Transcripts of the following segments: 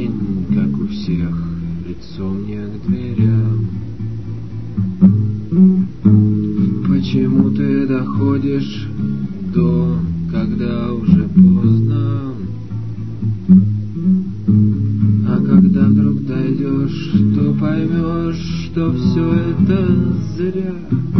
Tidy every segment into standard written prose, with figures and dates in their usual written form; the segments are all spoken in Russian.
день, как у всех, лицом не к дверям. Почему ты доходишь до, когда уже поздно? А когда вдруг дойдешь, то поймешь, что все это зря.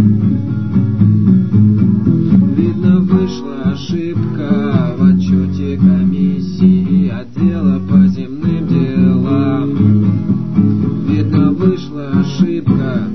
Видно, вышла ошибка в отчете комиссии отдела по земным делам. Видно, вышла ошибка.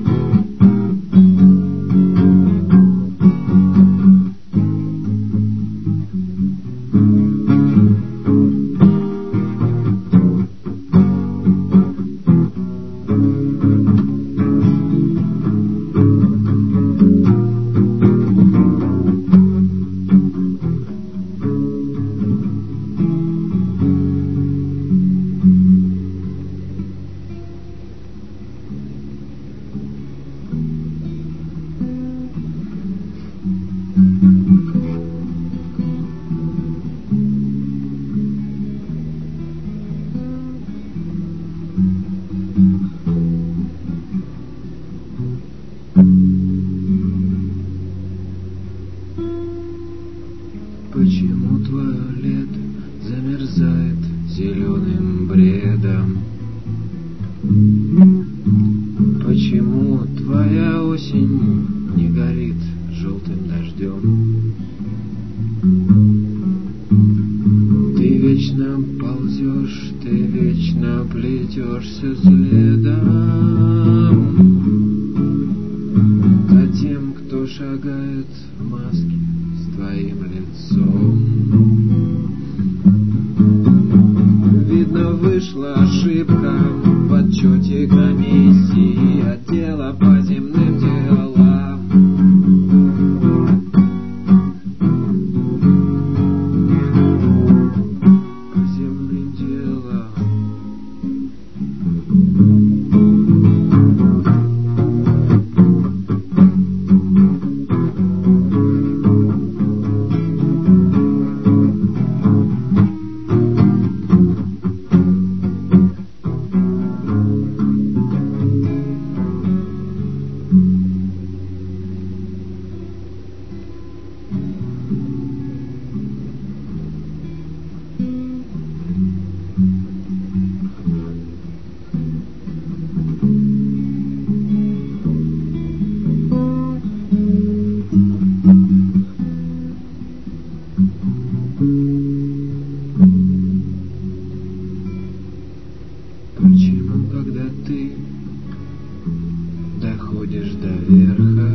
Почему твое лето замерзает зеленым бредом? Почему твоя осень не горит желтым дождем? Ты вечно ползешь, ты вечно плетешься следом за тем, кто шагает в маске с твоим лицом. Видно, вышла ошибка в отчете комиссии отдела по земным делам. По земным делам. Почему, когда ты доходишь до верха,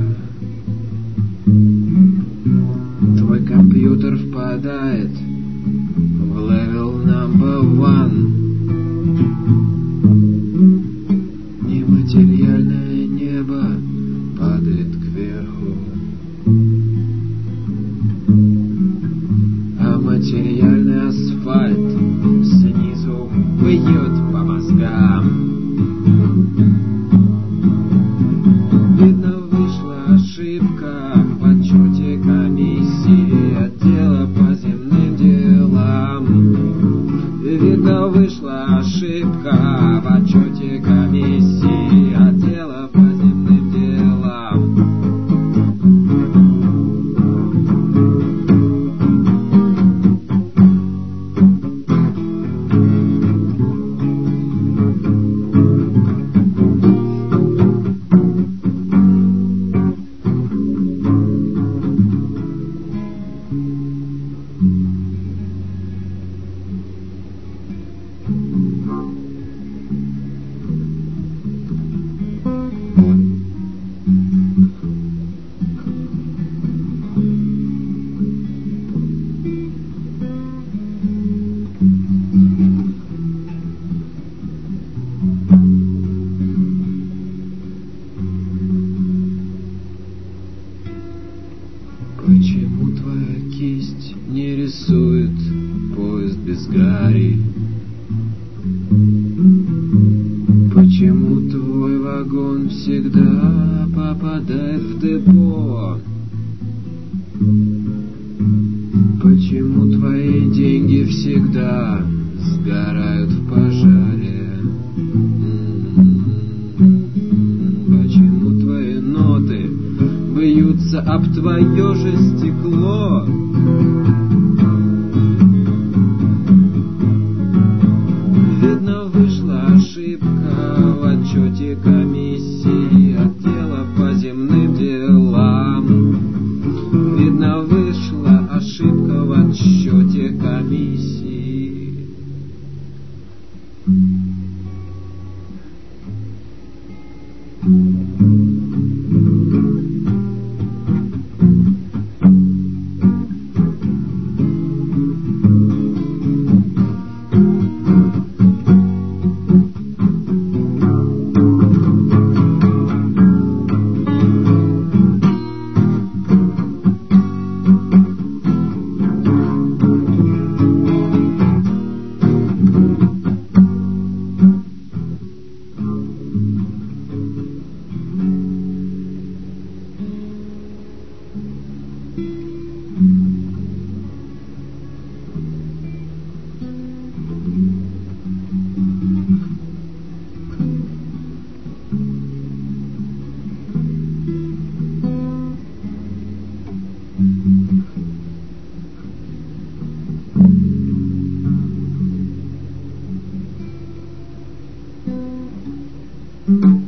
твой компьютер впадает в level number one? Нематериальное небо падает кверху, а материальный асфальт снизу бьет по мозгам. Видно, вышла ошибка в отчете комиссии отдела по земным делам. Видно, вышла ошибка в отчете комиссии отдела по земным делам. Почему твоя кисть не рисует поезд без гари? Почему твой вагон всегда попадает в депо? Почему твои деньги всегда сгорают в пожаре? твое же стекло. Видно, вышла ошибка в отчете комиссии отдела по земным делам. Видно, вышла ошибка в отчете комиссии. Mm-hmm.